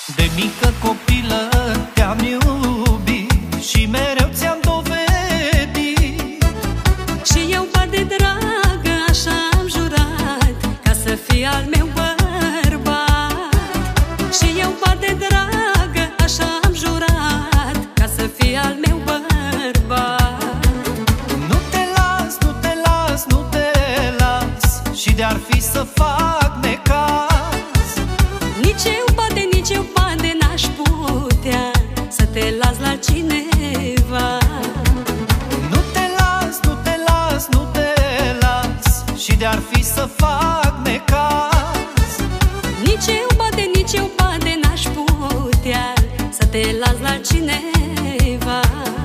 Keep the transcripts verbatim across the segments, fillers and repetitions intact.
De mică copilă te-am iubit și mereu ți-am dovedit. Și eu, ba de dragă, așa am jurat, ca să fii al meu bărbat. Și eu, ba de dragă, așa am jurat, ca să fii al meu bărbat. Nu te las, nu te las, nu te las, și de-ar fi să fac necaz, nici eu, bate, nici eu, bate, n-aș putea să te las la cineva. Nu te las, nu te las, nu te las, și de-ar fi să fac necaz, nici eu, bate, nici eu, bate, n-aș putea să te las la cineva.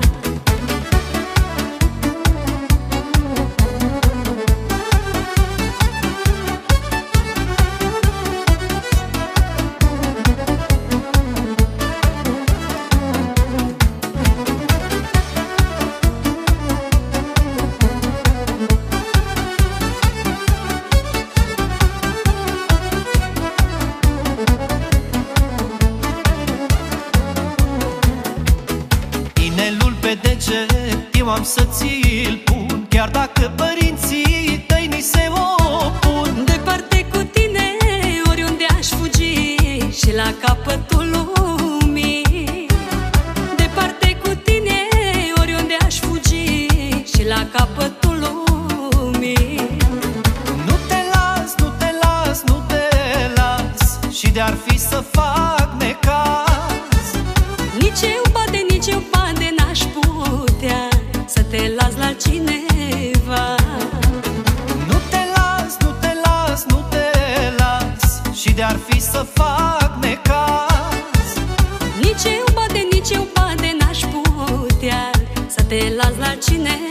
Pe deget eu am să ți-l pun, chiar dacă părinții tăi ni se opun. Departe cu tine, oriunde aș fugi, și la capătul lumii. Departe cu tine, oriunde aș fugi, și la capătul lumii. Nu te las, nu te las, nu te las, și de-ar fi să fac necaz, nici eu, bate, nici eu, bate, n-aș putea să te las la cineva. Nu te las, nu te las, nu te las, și de-ar fi să fac necaz, nici eu, bate, nici eu, bate, n-aș putea să te las la cineva.